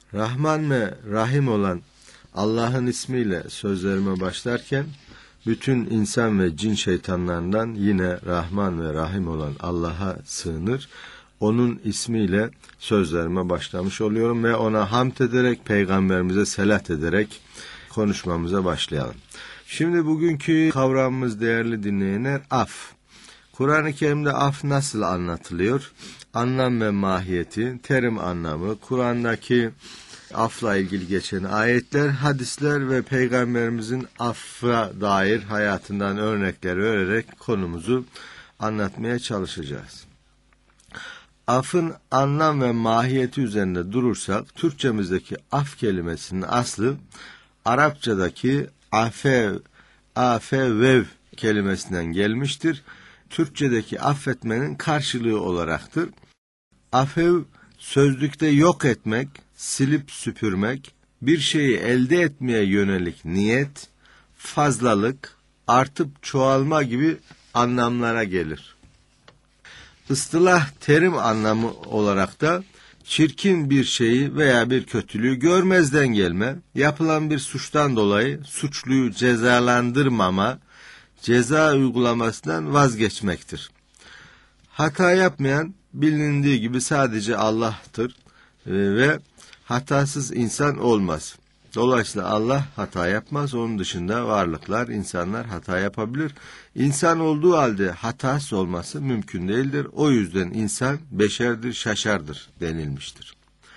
Rahman ve Rahim olan Allah'ın ismiyle sözlerime başlarken, bütün insan ve cin şeytanlarından yine Rahman ve Rahim olan Allah'a sığınır, onun ismiyle sözlerime başlamış oluyorum ve ona hamd ederek, peygamberimize selat ederek konuşmamıza başlayalım. Şimdi bugünkü kavramımız değerli dinleyenler, af. Kur'an-ı Kerim'de af nasıl anlatılıyor? Anlam ve mahiyeti, terim anlamı, Kur'an'daki afla ilgili geçen ayetler, hadisler ve peygamberimizin affa dair hayatından örnekler vererek konumuzu anlatmaya çalışacağız. Afın anlam ve mahiyeti üzerinde durursak, Türkçemizdeki af kelimesinin aslı Arapçadaki afevev kelimesinden gelmiştir. Türkçedeki affetmenin karşılığı olaraktır. Afev, sözlükte yok etmek, silip süpürmek, bir şeyi elde etmeye yönelik niyet, fazlalık, artıp çoğalma gibi anlamlara gelir. İstilah terim anlamı olarak da çirkin bir şeyi veya bir kötülüğü görmezden gelme, yapılan bir suçtan dolayı suçluyu cezalandırmama, ceza uygulamasından vazgeçmektir. Hata yapmayan bilindiği gibi sadece Allah'tır ve hatasız insan olmaz. Dolayısıyla Allah hata yapmaz. Onun dışında varlıklar, insanlar hata yapabilir. İnsan olduğu halde hatasız olması mümkün değildir. O yüzden insan beşerdir, şaşardır denilmiştir.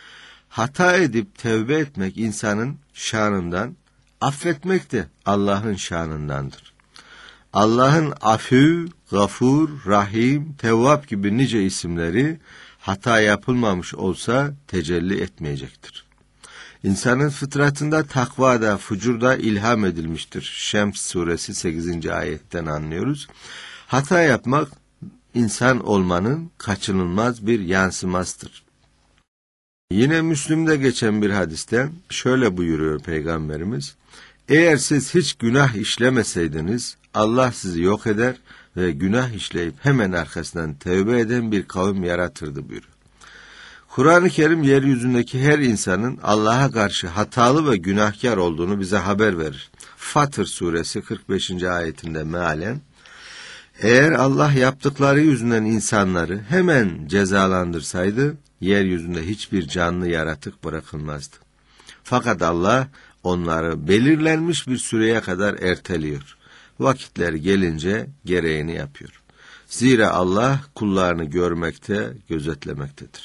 Hata edip tevbe etmek insanın şanından, affetmek de Allah'ın şanındandır. Allah'ın Afü, Gafur, Rahim, Tevvab gibi nice isimleri hata yapılmamış olsa tecelli etmeyecektir. İnsanın fıtratında takvada, fucurda ilham edilmiştir. Şems suresi 8. ayetten anlıyoruz. Hata yapmak insan olmanın kaçınılmaz bir yansımasıdır. Yine Müslim'de geçen bir hadiste şöyle buyuruyor Peygamberimiz: eğer siz hiç günah işlemeseydiniz Allah sizi yok eder ve günah işleyip hemen arkasından tevbe eden bir kavim yaratırdı buyuruyor. Kur'an-ı Kerim yeryüzündeki her insanın Allah'a karşı hatalı ve günahkar olduğunu bize haber verir. Fatır suresi 45. ayetinde mealen, eğer Allah yaptıkları yüzünden insanları hemen cezalandırsaydı, yeryüzünde hiçbir canlı yaratık bırakılmazdı. Fakat Allah onları belirlenmiş bir süreye kadar erteliyor. Vakitleri gelince gereğini yapıyor. Zira Allah kullarını görmekte, gözetlemektedir.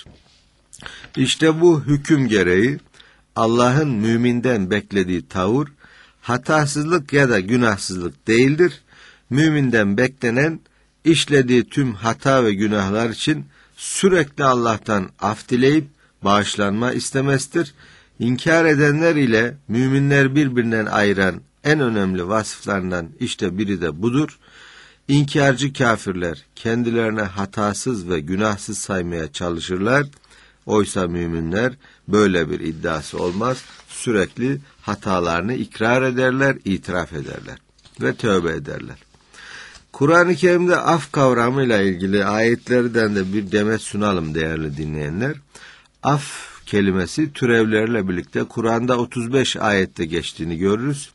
İşte bu hüküm gereği Allah'ın müminden beklediği tavır, hatasızlık ya da günahsızlık değildir. Müminden beklenen, işlediği tüm hata ve günahlar için sürekli Allah'tan af dileyip bağışlanma istemesidir. İnkar edenler ile müminler birbirinden ayıran en önemli vasıflarından işte biri de budur. İnkarcı kafirler kendilerine hatasız ve günahsız saymaya çalışırlar. Oysa müminler böyle bir iddiası olmaz. Sürekli hatalarını ikrar ederler, itiraf ederler ve tövbe ederler. Kur'an-ı Kerim'de af kavramıyla ilgili ayetlerden de bir demet sunalım değerli dinleyenler. Af kelimesi türevlerle birlikte Kur'an'da 35 ayette geçtiğini görürüz.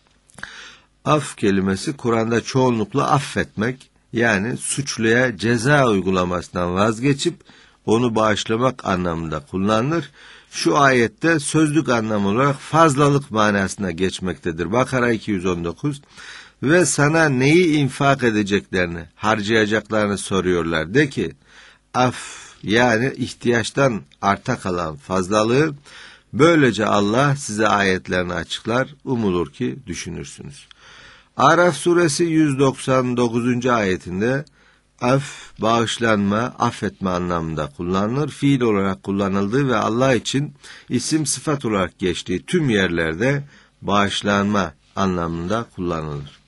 Af kelimesi Kur'an'da çoğunlukla affetmek, yani suçluya ceza uygulamasından vazgeçip onu bağışlamak anlamında kullanılır. Şu ayette sözlük anlamı olarak fazlalık manasına geçmektedir. Bakara 219 ve sana neyi infak edeceklerini, harcayacaklarını soruyorlar. De ki, af, yani ihtiyaçtan arta kalan fazlalığı, böylece Allah size ayetlerini açıklar, umulur ki düşünürsünüz. Araf suresi 199. ayetinde af, bağışlanma, affetme anlamında kullanılır. Fiil olarak kullanıldığı ve Allah için isim sıfat olarak geçtiği tüm yerlerde bağışlanma anlamında kullanılır.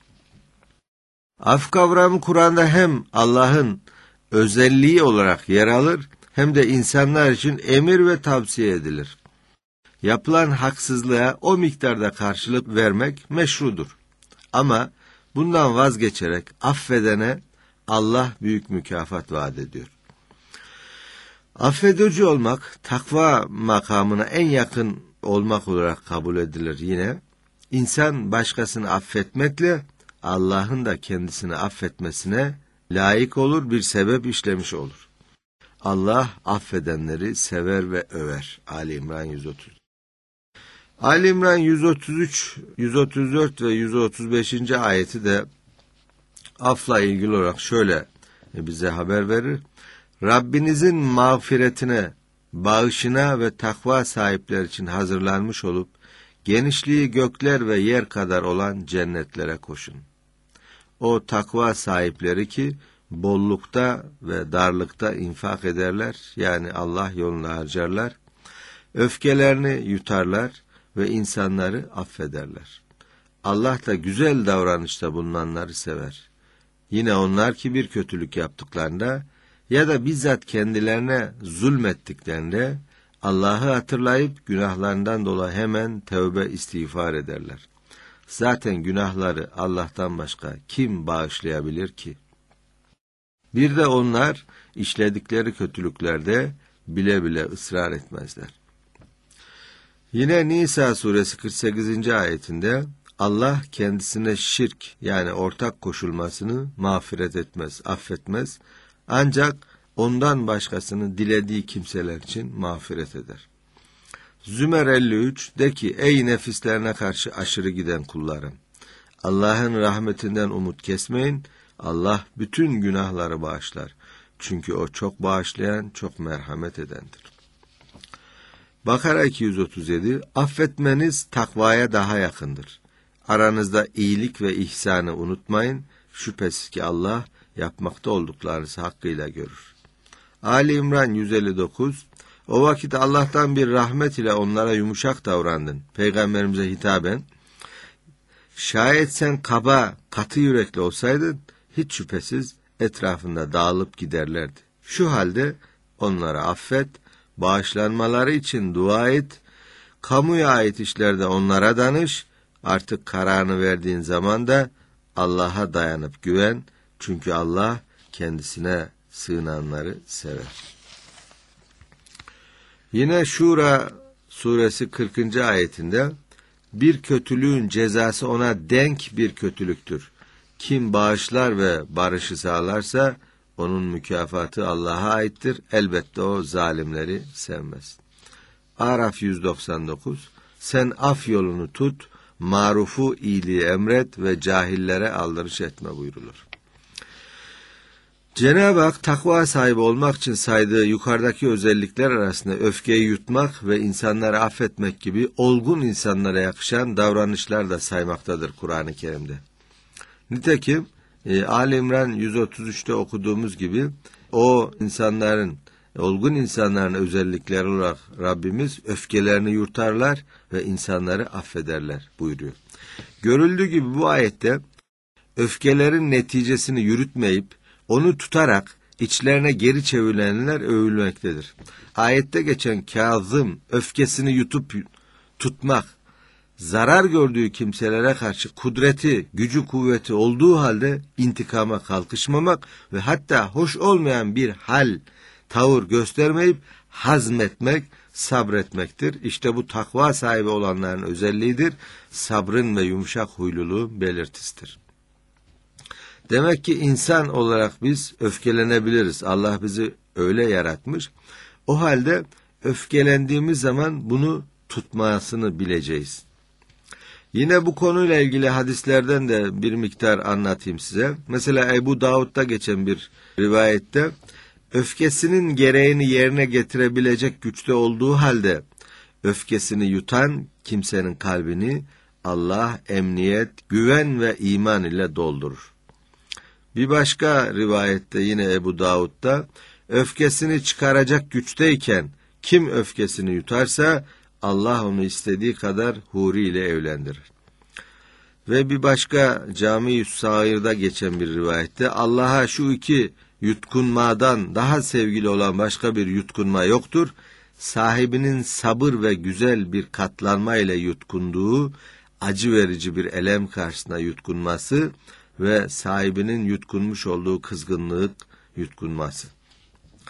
Af kavramı Kur'an'da hem Allah'ın özelliği olarak yer alır, hem de insanlar için emir ve tavsiye edilir. Yapılan haksızlığa o miktarda karşılık vermek meşrudur. Ama bundan vazgeçerek affedene Allah büyük mükafat vaat ediyor. Affedici olmak, takva makamına en yakın olmak olarak kabul edilir yine. İnsan başkasını affetmekle Allah'ın da kendisini affetmesine layık olur, bir sebep işlemiş olur. Allah affedenleri sever ve över. Ali İmran 130. Ali İmran 133, 134 ve 135. ayeti de affla ilgili olarak şöyle bize haber verir. Rabbinizin mağfiretine, bağışına ve takva sahipleri için hazırlanmış olup, genişliği gökler ve yer kadar olan cennetlere koşun. O takva sahipleri ki, bollukta ve darlıkta infak ederler, yani Allah yoluna harcarlar, öfkelerini yutarlar ve insanları affederler. Allah da güzel davranışta bulunanları sever. Yine onlar ki bir kötülük yaptıklarında ya da bizzat kendilerine zulmettiklerinde Allah'ı hatırlayıp günahlarından dolayı hemen tövbe istiğfar ederler. Zaten günahları Allah'tan başka kim bağışlayabilir ki? Bir de onlar işledikleri kötülüklerde bile bile ısrar etmezler. Yine Nisa suresi 48. ayetinde Allah kendisine şirk yani ortak koşulmasını mağfiret etmez, affetmez. Ancak ondan başkasını dilediği kimseler için mağfiret eder. Zümer 53 de ki ey nefislerine karşı aşırı giden kullarım. Allah'ın rahmetinden umut kesmeyin. Allah bütün günahları bağışlar. Çünkü o çok bağışlayan, çok merhamet edendir. Bakara 237 affetmeniz takvaya daha yakındır. Aranızda iyilik ve ihsanı unutmayın. Şüphesiz ki Allah yapmakta olduklarınızı hakkıyla görür. Ali İmran 159 o vakit Allah'tan bir rahmet ile onlara yumuşak davrandın. Peygamberimize hitaben şayet sen kaba, katı yürekli olsaydın hiç şüphesiz etrafında dağılıp giderlerdi. Şu halde onlara affet, bağışlanmaları için dua et, kamuya ait işlerde onlara danış, artık kararını verdiğin zaman da Allah'a dayanıp güven, çünkü Allah kendisine sığınanları sever. Yine Şura suresi 40. ayetinde bir kötülüğün cezası ona denk bir kötülüktür. Kim bağışlar ve barışı sağlarsa onun mükafatı Allah'a aittir. Elbette o zalimleri sevmez. Araf 199 sen af yolunu tut, marufu iyiliği emret ve cahillere aldırış etme buyrulur. Cenab-ı Hak takva sahibi olmak için saydığı yukarıdaki özellikler arasında öfkeyi yutmak ve insanları affetmek gibi olgun insanlara yakışan davranışlar da saymaktadır Kur'an-ı Kerim'de. Nitekim Ali İmran 133'te okuduğumuz gibi o insanların, olgun insanların özellikleri olarak Rabbimiz öfkelerini yurtarlar ve insanları affederler buyuruyor. Görüldüğü gibi bu ayette öfkelerin neticesini yürütmeyip onu tutarak içlerine geri çevrilenler övülmektedir. Ayette geçen Kazım öfkesini yutup tutmak, zarar gördüğü kimselere karşı kudreti, gücü, kuvveti olduğu halde intikama kalkışmamak ve hatta hoş olmayan bir hal, tavır göstermeyip hazmetmek, sabretmektir. İşte bu takva sahibi olanların özelliğidir. Sabrın ve yumuşak huyluluğun belirtisidir. Demek ki insan olarak biz öfkelenebiliriz. Allah bizi öyle yaratmış. O halde öfkelendiğimiz zaman bunu tutmasını bileceğiz. Yine bu konuyla ilgili hadislerden de bir miktar anlatayım size. Mesela Ebu Davud'da geçen bir rivayette öfkesinin gereğini yerine getirebilecek güçte olduğu halde öfkesini yutan kimsenin kalbini Allah emniyet, güven ve iman ile doldurur. Bir başka rivayette yine Ebu Davud'da öfkesini çıkaracak güçteyken kim öfkesini yutarsa Allah onu istediği kadar huri ile evlendirir. Ve bir başka Cami-i Sair'de geçen bir rivayette Allah'a şu iki yutkunmadan daha sevgili olan başka bir yutkunma yoktur. Sahibinin sabır ve güzel bir katlanma ile yutkunduğu acı verici bir elem karşısında yutkunması ve sahibinin yutkunmuş olduğu kızgınlık yutkunması.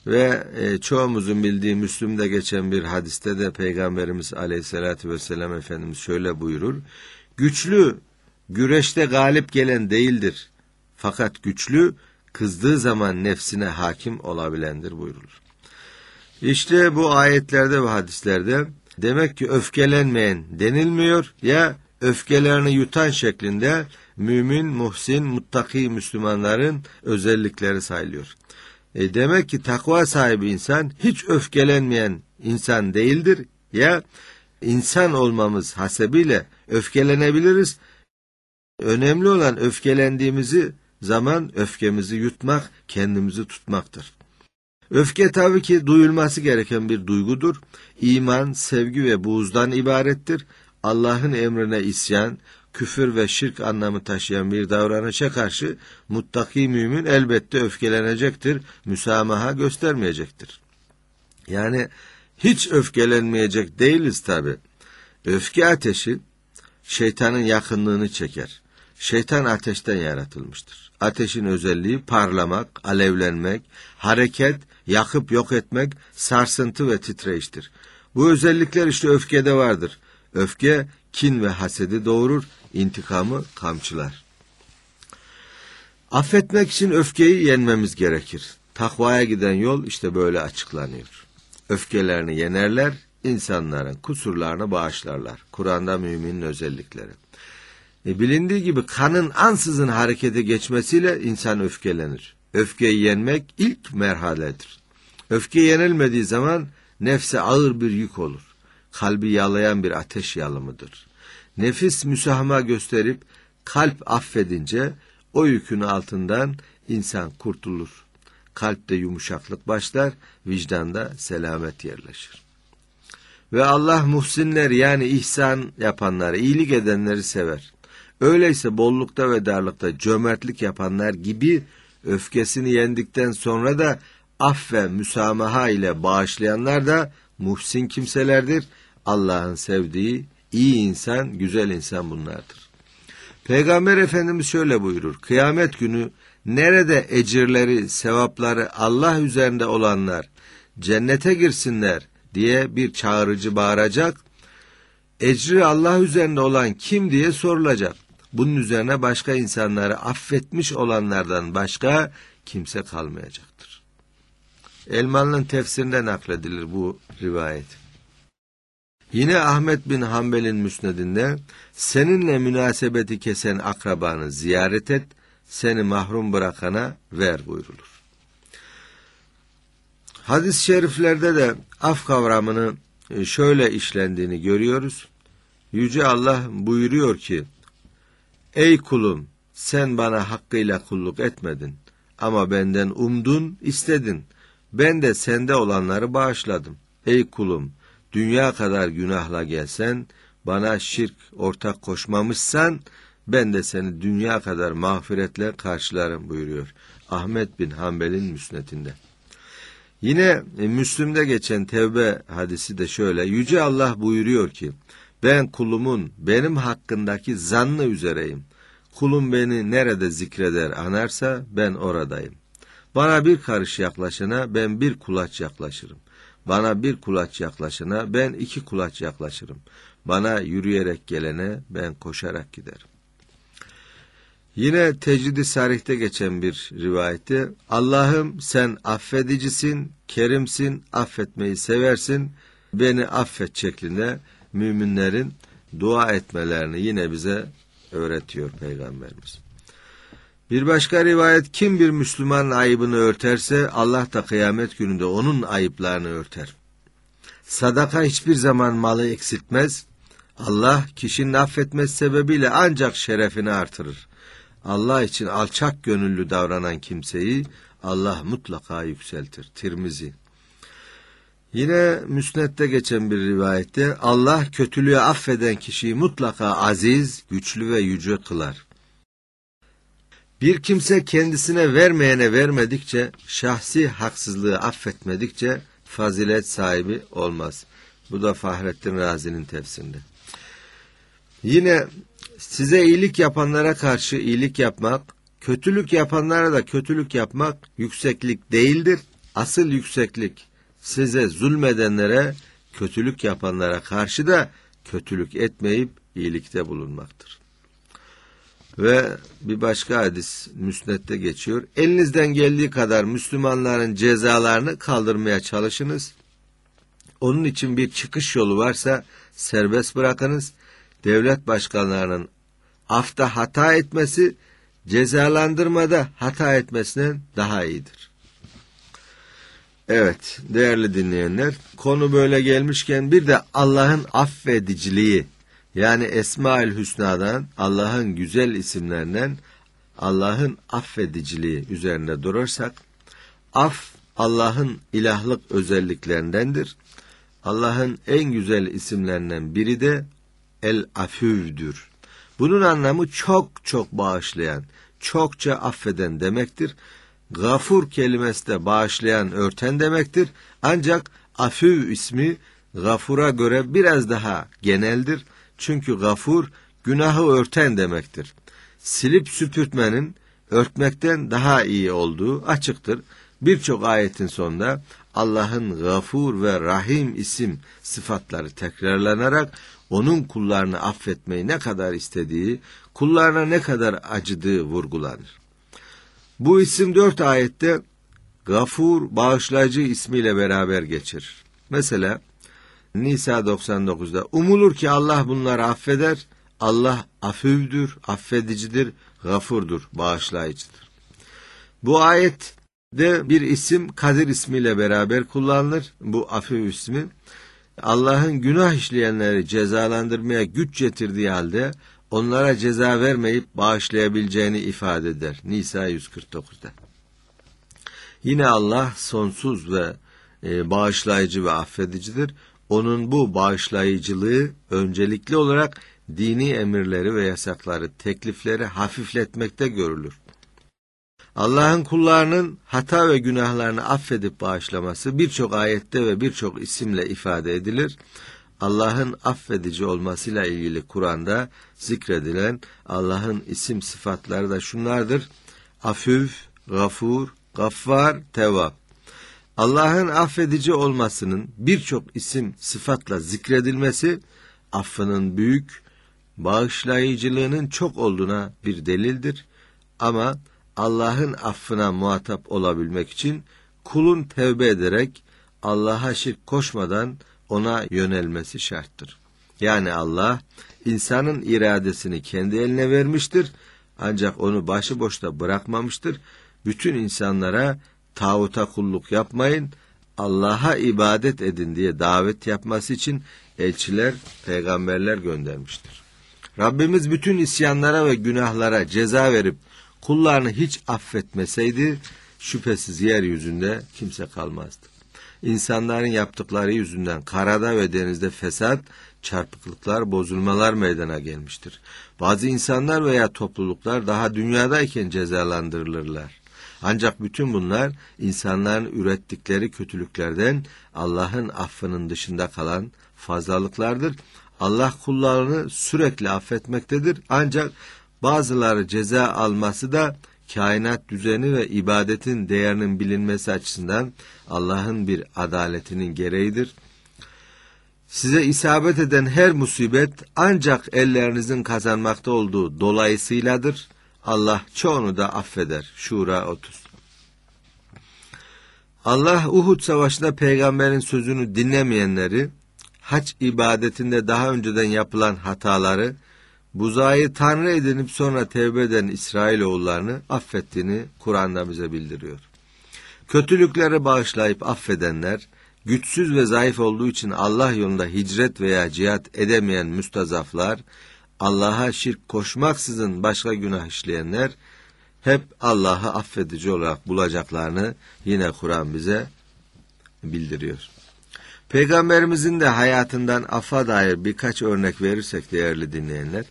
Ve çoğumuzun bildiği Müslüm'de geçen bir hadiste de Peygamberimiz Aleyhisselatü Vesselam Efendimiz şöyle buyurur. Güçlü güreşte galip gelen değildir. Fakat güçlü kızdığı zaman nefsine hakim olabilendir buyurulur. İşte bu ayetlerde ve hadislerde demek ki öfkelenmeyen denilmiyor ya öfkelerini yutan şeklinde mümin, muhsin, muttaki Müslümanların özellikleri sayılıyor. Demek ki takva sahibi insan hiç öfkelenmeyen insan değildir ya insan olmamız hasebiyle öfkelenebiliriz. Önemli olan öfkelendiğimizi zaman öfkemizi yutmak, kendimizi tutmaktır. Öfke tabii ki duyulması gereken bir duygudur. İman, sevgi ve buğzdan ibarettir. Allah'ın emrine isyan, küfür ve şirk anlamı taşıyan bir davranışa karşı muttaki mümin elbette öfkelenecektir, müsamaha göstermeyecektir. Yani hiç öfkelenmeyecek değiliz tabii. Öfke ateşi şeytanın yakınlığını çeker. Şeytan ateşten yaratılmıştır. Ateşin özelliği parlamak, alevlenmek, hareket, yakıp yok etmek, sarsıntı ve titreyiştir. Bu özellikler işte öfkede vardır. Öfke kin ve hasedi doğurur, intikamı kamçılar. Affetmek için öfkeyi yenmemiz gerekir. Takvaya giden yol işte böyle açıklanıyor. Öfkelerini yenerler, insanların kusurlarını bağışlarlar. Kur'an'da müminin özellikleri. Bilindiği gibi kanın ansızın harekete geçmesiyle insan öfkelenir. Öfkeyi yenmek ilk merhaledir. Öfke yenilmediği zaman nefse ağır bir yük olur. Kalbi yalayan bir ateş yalımıdır. Nefis müsamaha gösterip kalp affedince o yükün altından insan kurtulur. Kalpte yumuşaklık başlar, vicdanda selamet yerleşir. Ve Allah muhsinler yani ihsan yapanları, iyilik edenleri sever. Öyleyse bollukta ve darlıkta cömertlik yapanlar gibi öfkesini yendikten sonra da af ve müsamaha ile bağışlayanlar da muhsin kimselerdir. Allah'ın sevdiği iyi insan, güzel insan bunlardır. Peygamber Efendimiz şöyle buyurur. Kıyamet günü nerede ecirleri, sevapları Allah üzerinde olanlar cennete girsinler diye bir çağırıcı bağıracak. Ecri Allah üzerinde olan kim diye sorulacak. Bunun üzerine başka insanları affetmiş olanlardan başka kimse kalmayacaktır. Elmalı'nın tefsirinde nakledilir bu rivayet. Yine Ahmet bin Hanbel'in müsnedinde seninle münasebeti kesen akrabanı ziyaret et, seni mahrum bırakana ver buyrulur. Hadis-i şeriflerde de af kavramını şöyle işlendiğini görüyoruz. Yüce Allah buyuruyor ki, ey kulum sen bana hakkıyla kulluk etmedin ama benden umdun, istedin. Ben de sende olanları bağışladım. Ey kulum dünya kadar günahla gelsen, bana şirk ortak koşmamışsan, ben de seni dünya kadar mağfiretle karşılarım buyuruyor. Ahmet bin Hanbel'in müsnedinde. Yine Müslüm'de geçen Tevbe hadisi de şöyle. Yüce Allah buyuruyor ki, ben kulumun benim hakkındaki zannı üzereyim. Kulum beni nerede zikreder anarsa ben oradayım. Bana bir karış yaklaşana ben bir kulaç yaklaşırım. Bana bir kulaç yaklaşana ben 2 kulaç yaklaşırım. Bana yürüyerek gelene ben koşarak giderim. Yine Tecrid-i Sarih'te geçen bir rivayette Allah'ım sen affedicisin, kerimsin, affetmeyi seversin, beni affet şeklinde müminlerin dua etmelerini yine bize öğretiyor Peygamberimiz. Bir başka rivayet kim bir Müslümanın ayıbını örterse Allah da kıyamet gününde onun ayıplarını örter. Sadaka hiçbir zaman malı eksiltmez. Allah kişinin affetmesi sebebiyle ancak şerefini artırır. Allah için alçak gönüllü davranan kimseyi Allah mutlaka yükseltir. Tirmizi. Yine Müsned'de geçen bir rivayette Allah kötülüğü affeden kişiyi mutlaka aziz, güçlü ve yüce kılar. Bir kimse kendisine vermeyene vermedikçe, şahsi haksızlığı affetmedikçe fazilet sahibi olmaz. Bu da Fahrettin Razi'nin tefsirinde. Yine size iyilik yapanlara karşı iyilik yapmak, kötülük yapanlara da kötülük yapmak yükseklik değildir, Asıl yükseklik size zulmedenlere, kötülük yapanlara karşı da kötülük etmeyip iyilikte bulunmaktır. Ve bir başka hadis Müsned'de geçiyor. Elinizden geldiği kadar Müslümanların cezalarını kaldırmaya çalışınız. Onun için bir çıkış yolu varsa serbest bırakınız. Devlet başkanlarının afta hata etmesi, cezalandırmada hata etmesinden daha iyidir. Evet, değerli dinleyenler, konu böyle gelmişken bir de Allah'ın affediciliği, yani Esma-ül Hüsna'dan, Allah'ın güzel isimlerinden Allah'ın affediciliği üzerinde durursak, af Allah'ın ilahlık özelliklerindendir. Allah'ın en güzel isimlerinden biri de El-Afüv'dür. Bunun anlamı çok çok bağışlayan, çokça affeden demektir. Gafur kelimesi de bağışlayan, örten demektir. Ancak Afüv ismi Gafur'a göre biraz daha geneldir. Çünkü Gafur günahı örten demektir. Silip süpürtmenin örtmekten daha iyi olduğu açıktır. Birçok ayetin sonunda Allah'ın Gafur ve Rahim isim sıfatları tekrarlanarak onun kullarını affetmeyi ne kadar istediği, kullarına ne kadar acıdığı vurgulanır. Bu isim 4 ayette Gafur, bağışlayıcı ismiyle beraber geçir. Mesela Nisa 99'da umulur ki Allah bunları affeder. Allah afüvdür, affedicidir, gafurdur, bağışlayıcıdır. Bu ayette bir isim Kadir ismiyle beraber kullanılır. Bu afüv ismi Allah'ın günah işleyenleri cezalandırmaya güç getirdiği halde onlara ceza vermeyip bağışlayabileceğini ifade eder. Nisa 149'da. Yine Allah sonsuz ve bağışlayıcı ve affedicidir. Onun bu bağışlayıcılığı öncelikli olarak dini emirleri ve yasakları, teklifleri hafifletmekte görülür. Allah'ın kullarının hata ve günahlarını affedip bağışlaması birçok ayette ve birçok isimle ifade edilir. Allah'ın affedici olmasıyla ilgili Kur'an'da zikredilen Allah'ın isim sıfatları da şunlardır: Afüv, Gafur, Gaffar, Tevvab. Allah'ın affedici olmasının birçok isim sıfatla zikredilmesi, affının büyük, bağışlayıcılığının çok olduğuna bir delildir. Ama Allah'ın affına muhatap olabilmek için kulun tevbe ederek Allah'a şirk koşmadan ona yönelmesi şarttır. Yani Allah insanın iradesini kendi eline vermiştir, ancak onu başıboşta bırakmamıştır. Bütün insanlara tağuta kulluk yapmayın, Allah'a ibadet edin diye davet yapması için elçiler, peygamberler göndermiştir. Rabbimiz bütün isyanlara ve günahlara ceza verip kullarını hiç affetmeseydi şüphesiz yeryüzünde kimse kalmazdı. İnsanların yaptıkları yüzünden karada ve denizde fesat, çarpıklıklar, bozulmalar meydana gelmiştir. Bazı insanlar veya topluluklar daha dünyadayken cezalandırılırlar. Ancak bütün bunlar insanların ürettikleri kötülüklerden Allah'ın affının dışında kalan fazlalıklardır. Allah kullarını sürekli affetmektedir. Ancak bazıları ceza alması da kainat düzeni ve ibadetin değerinin bilinmesi açısından Allah'ın bir adaletinin gereğidir. Size isabet eden her musibet ancak ellerinizin kazanmakta olduğu dolayısıyladır. Allah çoğunu da affeder. Şura 30. Allah Uhud Savaşı'nda peygamberin sözünü dinlemeyenleri, hac ibadetinde daha önceden yapılan hataları, buzağı tanrı edinip sonra tevbe eden İsrailoğullarını affettiğini Kur'an'da bize bildiriyor. Kötülükleri bağışlayıp affedenler, güçsüz ve zayıf olduğu için Allah yolunda hicret veya cihat edemeyen müstazaflar, Allah'a şirk koşmaksızın başka günah işleyenler, hep Allah'ı affedici olarak bulacaklarını yine Kur'an bize bildiriyor. Peygamberimizin de hayatından affa dair birkaç örnek verirsek değerli dinleyenler,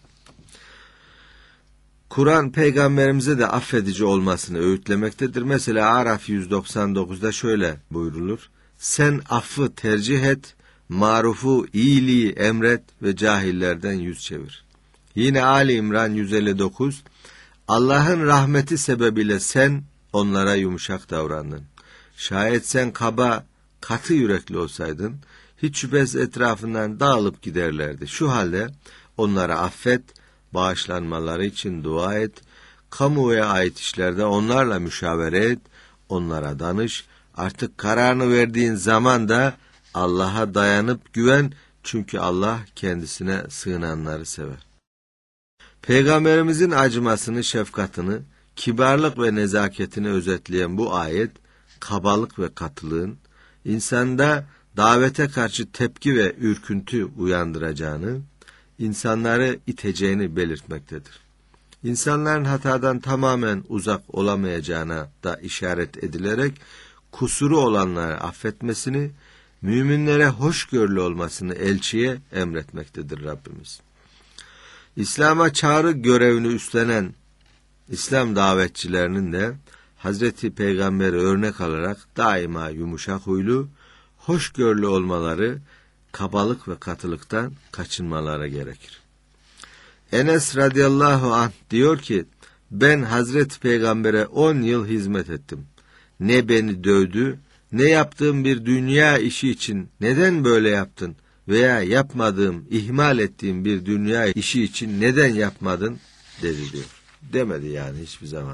Kur'an peygamberimize de affedici olmasını öğütlemektedir. Mesela Araf 199'da şöyle buyrulur: sen affı tercih et, marufu, iyiliği emret ve cahillerden yüz çevir. Yine Ali İmran 159, Allah'ın rahmeti sebebiyle sen onlara yumuşak davrandın. Şayet sen kaba, katı yürekli olsaydın, hiç şüphesiz etrafından dağılıp giderlerdi. Şu halde onlara affet, bağışlanmaları için dua et, kamuya ait işlerde onlarla müşavere et, onlara danış. Artık kararını verdiğin zaman da Allah'a dayanıp güven, çünkü Allah kendisine sığınanları sever. Peygamberimizin acımasını, şefkatini, kibarlık ve nezaketini özetleyen bu ayet, kabalık ve katılığın insanda davete karşı tepki ve ürküntü uyandıracağını, insanları iteceğini belirtmektedir. İnsanların hatadan tamamen uzak olamayacağına da işaret edilerek, kusuru olanları affetmesini, müminlere hoşgörülü olmasını elçiye emretmektedir Rabbimiz. İslam'a çağrı görevini üstlenen İslam davetçilerinin de Hazreti Peygamber'i örnek alarak daima yumuşak huylu, hoşgörülü olmaları, kabalık ve katılıktan kaçınmaları gerekir. Enes radıyallahu anh diyor ki, ben Hazreti Peygamber'e 10 yıl hizmet ettim. Ne beni dövdü, ne yaptığım bir dünya işi için neden böyle yaptın veya yapmadığım, ihmal ettiğim bir dünya işi için neden yapmadın dedi diyor. Demedi yani hiçbir zaman.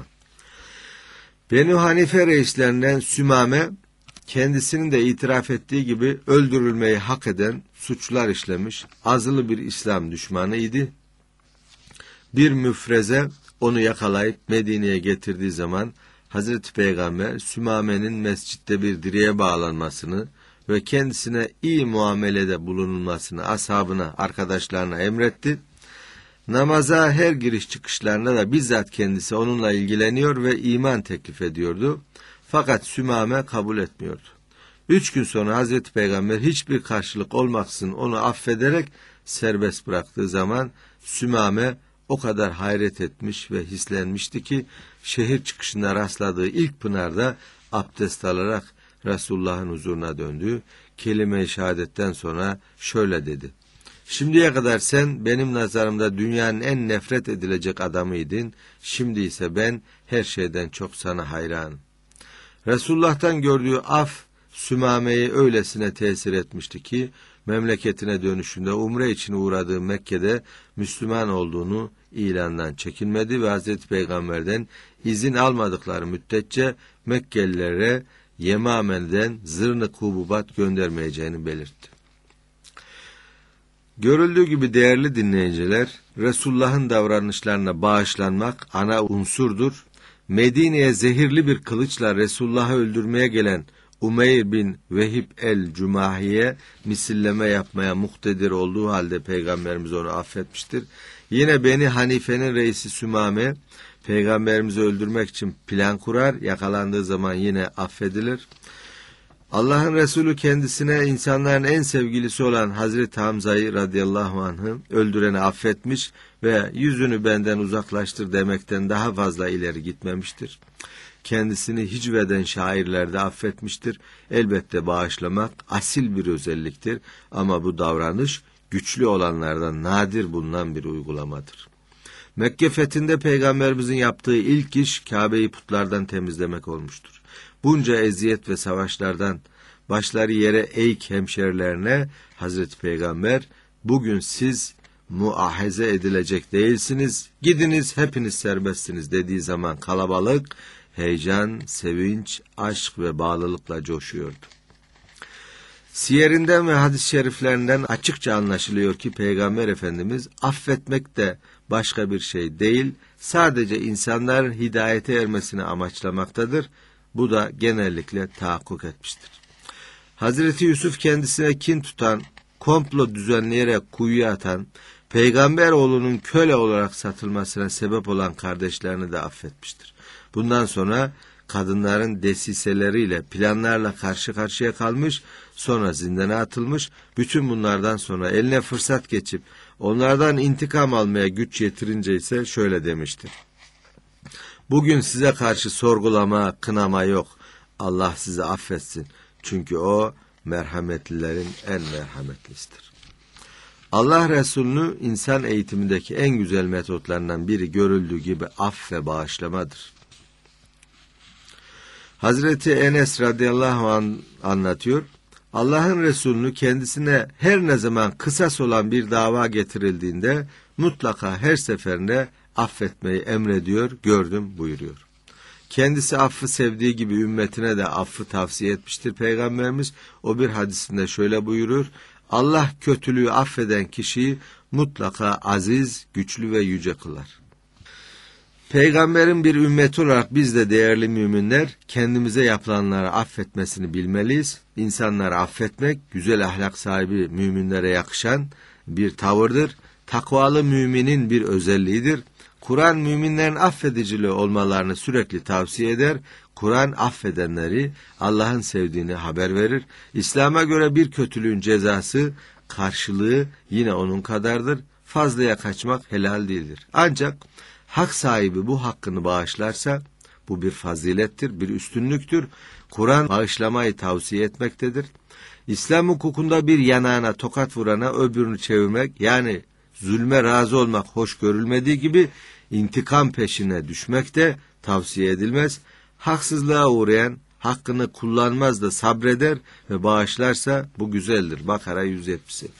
Benu Hanife reislerinden Sümame, kendisinin de itiraf ettiği gibi öldürülmeyi hak eden suçlar işlemiş, azılı bir İslam düşmanı idi. Bir müfreze onu yakalayıp Medine'ye getirdiği zaman Hazreti Peygamber Sümame'nin mescitte bir direğe bağlanmasını ve kendisine iyi muamelede bulunulmasını ashabına, arkadaşlarına emretti. Namaza her giriş çıkışlarında da bizzat kendisi onunla ilgileniyor ve iman teklif ediyordu. Fakat Sümame kabul etmiyordu. 3 gün sonra Hazreti Peygamber hiçbir karşılık olmaksızın onu affederek serbest bıraktığı zaman Sümame o kadar hayret etmiş ve hislenmişti ki şehir çıkışında rastladığı ilk pınarda abdest alarak Resulullah'ın huzuruna döndü. Kelime-i şehadetten sonra şöyle dedi: şimdiye kadar sen benim nazarımda dünyanın en nefret edilecek adamıydın. Şimdi ise ben her şeyden çok sana hayranım. Resulullah'tan gördüğü af Sümame'yi öylesine tesir etmişti ki memleketine dönüşünde umre için uğradığı Mekke'de Müslüman olduğunu ilandan çekinmedi ve Hazreti Peygamber'den izin almadıkları müddetçe Mekkelilere Yemame'den zırnık hububat göndermeyeceğini belirtti. Görüldüğü gibi değerli dinleyiciler, Resulullah'ın davranışlarına bağışlanmak ana unsurdur. Medine'ye zehirli bir kılıçla Resulullah'ı öldürmeye gelen Umeyr bin Vehib el-Cümahi'ye misilleme yapmaya muktedir olduğu halde Peygamberimiz onu affetmiştir. Yine Beni Hanife'nin reisi Sümame, Peygamberimizi öldürmek için plan kurar, yakalandığı zaman yine affedilir. Allah'ın Resulü kendisine insanların en sevgilisi olan Hazreti Hamza'yı radıyallahu anh'ı öldüreni affetmiş ve yüzünü benden uzaklaştır demekten daha fazla ileri gitmemiştir. Kendisini hicveden şairlerde affetmiştir. Elbette bağışlamak asil bir özelliktir ama bu davranış güçlü olanlardan nadir bulunan bir uygulamadır. Mekke fethinde Peygamberimizin yaptığı ilk iş Kabe'yi putlardan temizlemek olmuştur. Bunca eziyet ve savaşlardan başları yere eğik hemşerilerine Hazreti Peygamber, bugün siz muahize edilecek değilsiniz, gidiniz hepiniz serbestsiniz dediği zaman kalabalık, heyecan, sevinç, aşk ve bağlılıkla coşuyordu. Siyerinden ve hadis-i şeriflerinden açıkça anlaşılıyor ki Peygamber Efendimiz affetmek de başka bir şey değil, sadece insanların hidayete ermesini amaçlamaktadır. Bu da genellikle tahakkuk etmiştir. Hazreti Yusuf kendisine kin tutan, komplo düzenleyerek kuyuya atan, Peygamber oğlunun köle olarak satılmasına sebep olan kardeşlerini de affetmiştir. Bundan sonra kadınların desiseleriyle, planlarla karşı karşıya kalmış, sonra zindana atılmış, bütün bunlardan sonra eline fırsat geçip onlardan intikam almaya güç yetirince ise şöyle demiştir: bugün size karşı sorgulama, kınama yok. Allah sizi affetsin. Çünkü o merhametlilerin en merhametlisidir. Allah Resulü'nü insan eğitimindeki en güzel metotlarından biri görüldüğü gibi af ve bağışlamadır. Hazreti Enes radıyallahu anh anlatıyor. Allah'ın Resulü'nü kendisine her ne zaman kısas olan bir dava getirildiğinde mutlaka her seferinde affetmeyi emrediyor, gördüm buyuruyor. Kendisi affı sevdiği gibi ümmetine de affı tavsiye etmiştir Peygamberimiz. O bir hadisinde şöyle buyurur. Allah kötülüğü affeden kişiyi mutlaka aziz, güçlü ve yüce kılar. Peygamberin bir ümmeti olarak biz de değerli müminler kendimize yapılanları affetmesini bilmeliyiz. İnsanları affetmek güzel ahlak sahibi müminlere yakışan bir tavırdır. Takvalı müminin bir özelliğidir. Kur'an müminlerin affedicili olmalarını sürekli tavsiye eder. Kur'an affedenleri Allah'ın sevdiğini haber verir. İslam'a göre bir kötülüğün cezası, karşılığı yine onun kadardır. Fazlaya kaçmak helal değildir. Ancak hak sahibi bu hakkını bağışlarsa bu bir fazilettir, bir üstünlüktür. Kur'an bağışlamayı tavsiye etmektedir. İslam hukukunda bir yanağına tokat vurana öbürünü çevirmek, yani zulme razı olmak hoş görülmediği gibi intikam peşine düşmek de tavsiye edilmez. Haksızlığa uğrayan hakkını kullanmaz da sabreder ve bağışlarsa bu güzeldir. Bakara 178.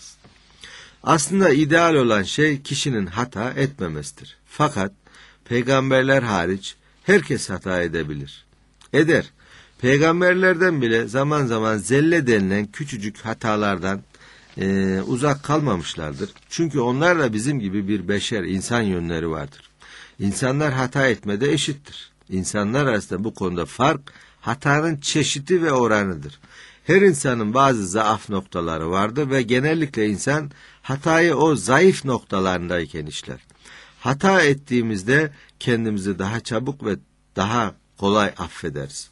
Aslında ideal olan şey kişinin hata etmemesidir. Fakat peygamberler hariç herkes hata edebilir. Eder. Peygamberlerden bile zaman zaman zelle denilen küçücük hatalardan uzak kalmamışlardır. Çünkü onlar da bizim gibi bir beşer, insan yönleri vardır. İnsanlar hata etmede eşittir. İnsanlar arasında bu konuda fark hatanın çeşidi ve oranıdır. Her insanın bazı zaaf noktaları vardır ve genellikle insan hatayı o zayıf noktalarındayken işler. Hata ettiğimizde kendimizi daha çabuk ve daha kolay affederiz.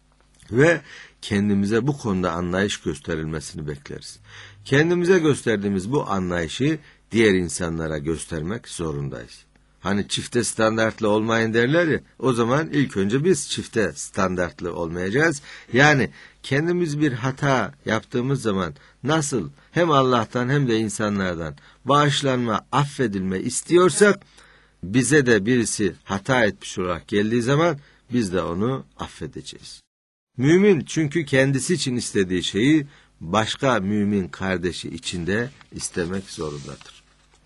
Ve kendimize bu konuda anlayış gösterilmesini bekleriz. Kendimize gösterdiğimiz bu anlayışı diğer insanlara göstermek zorundayız. Hani çifte standartlı olmayın derler ya, o zaman ilk önce biz çifte standartlı olmayacağız. Yani kendimiz bir hata yaptığımız zaman nasıl hem Allah'tan hem de insanlardan bağışlanma, affedilme istiyorsak, bize de birisi hata etmiş olarak geldiği zaman biz de onu affedeceğiz. Mümin çünkü kendisi için istediği şeyi başka mümin kardeşi için de istemek zorundadır.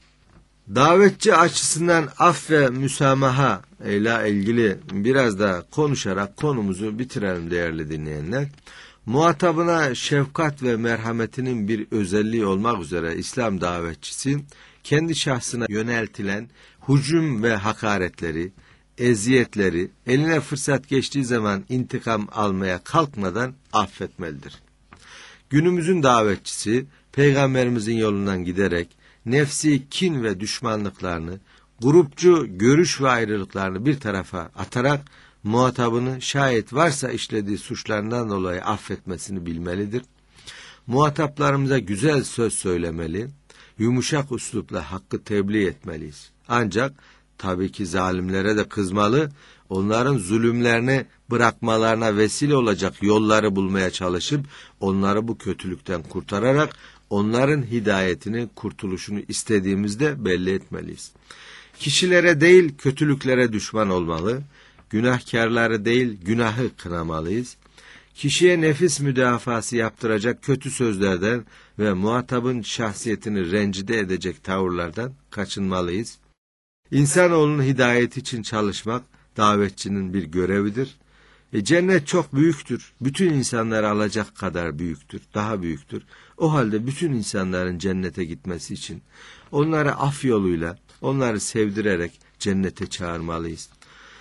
Davetçi açısından af ve müsamaha ile ilgili biraz da konuşarak konumuzu bitirelim değerli dinleyenler. Muhatabına şefkat ve merhametinin bir özelliği olmak üzere İslam davetçisi kendi şahsına yöneltilen hücum ve hakaretleri, eziyetleri eline fırsat geçtiği zaman intikam almaya kalkmadan affetmelidir. Günümüzün davetçisi Peygamberimizin yolundan giderek nefsi kin ve düşmanlıklarını, grupçu görüş ve ayrılıklarını bir tarafa atarak muhatabını şayet varsa işlediği suçlarından dolayı affetmesini bilmelidir. Muhataplarımıza güzel söz söylemeli, yumuşak üslupla hakkı tebliğ etmeliyiz. Ancak tabii ki zalimlere de kızmalı, onların zulümlerini bırakmalarına vesile olacak yolları bulmaya çalışıp onları bu kötülükten kurtararak onların hidayetini, kurtuluşunu istediğimizde belli etmeliyiz. Kişilere değil kötülüklere düşman olmalı, günahkarları değil günahı kınamalıyız. Kişiye nefis müdafası yaptıracak kötü sözlerden ve muhatabın şahsiyetini rencide edecek tavırlardan kaçınmalıyız. İnsanoğlunun hidayeti için çalışmak davetçinin bir görevidir. Cennet çok büyüktür. Bütün insanları alacak kadar büyüktür, daha büyüktür. O halde bütün insanların cennete gitmesi için onları af yoluyla, onları sevdirerek cennete çağırmalıyız.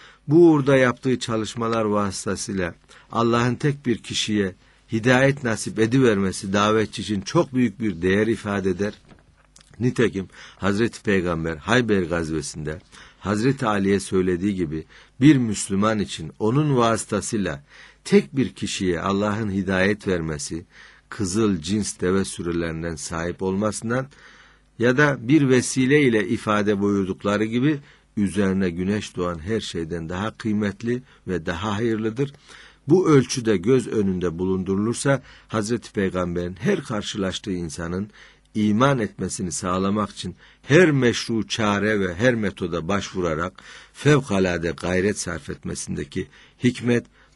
Bu uğurda yaptığı çalışmalar vasıtasıyla Allah'ın tek bir kişiye hidayet nasip edivermesi davetçi için çok büyük bir değer ifade eder. Nitekim Hazreti Peygamber Hayber gazvesinde Hazreti Ali'ye söylediği gibi bir Müslüman için onun vasıtasıyla tek bir kişiye Allah'ın hidayet vermesi, kızıl cins deve sürülerinden sahip olmasından ya da bir vesile ile ifade buyurdukları gibi üzerine güneş doğan her şeyden daha kıymetli ve daha hayırlıdır. Bu ölçüde göz önünde bulundurulursa Hazreti Peygamber'in her karşılaştığı insanın iman etmesini sağlamak için her meşru çare ve her metoda başvurarak fevkalade gayret sarf etmesindeki hikmet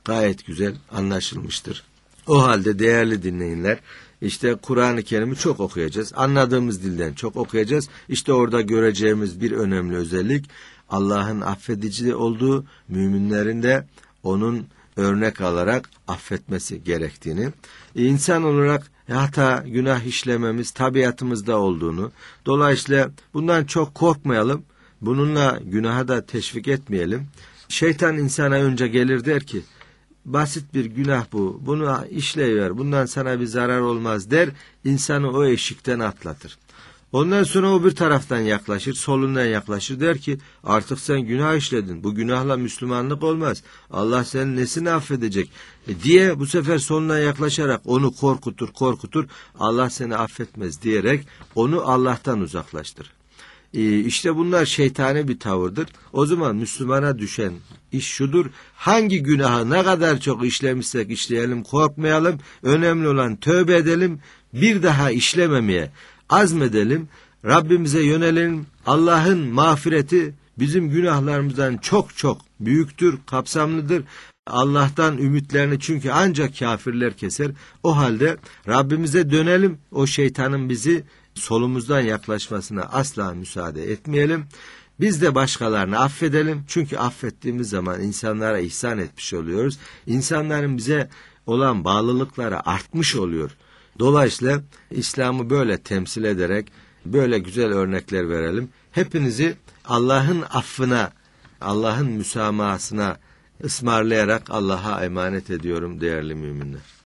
gayet güzel anlaşılmıştır. O halde değerli dinleyenler, işte Kur'an-ı Kerim'i çok okuyacağız. Anladığımız dilden çok okuyacağız. İşte orada göreceğimiz bir önemli özellik, Allah'ın affedici olduğu, müminlerin de onun örnek alarak affetmesi gerektiğini, insan olarak hata, günah işlememiz tabiatımızda olduğunu, dolayısıyla bundan çok korkmayalım, bununla günaha da teşvik etmeyelim. Şeytan insana önce gelir der ki, basit bir günah bu, bunu işleyiver, bundan sana bir zarar olmaz der, insanı o eşikten atlatır. Ondan sonra o bir taraftan yaklaşır, solundan yaklaşır, der ki artık sen günah işledin, bu günahla Müslümanlık olmaz, Allah senin nesini affedecek diye bu sefer solundan yaklaşarak onu korkutur, Allah seni affetmez diyerek onu Allah'tan uzaklaştırır. İşte bunlar şeytani bir tavırdır. O zaman Müslümana düşen iş şudur: hangi günahı ne kadar çok işlemişsek işleyelim, korkmayalım. Önemli olan tövbe edelim, bir daha işlememeye azmedelim, Rabbimize yönelelim. Allah'ın mağfireti bizim günahlarımızdan çok çok büyüktür, kapsamlıdır. Allah'tan ümitlerini çünkü ancak kafirler keser. O halde Rabbimize dönelim, o şeytanın bizi solumuzdan yaklaşmasına asla müsaade etmeyelim. Biz de başkalarını affedelim. Çünkü affettiğimiz zaman insanlara ihsan etmiş oluyoruz. İnsanların bize olan bağlılıkları artmış oluyor. Dolayısıyla İslam'ı böyle temsil ederek böyle güzel örnekler verelim. Hepinizi Allah'ın affına, Allah'ın müsamahasına ısmarlayarak Allah'a emanet ediyorum değerli müminler.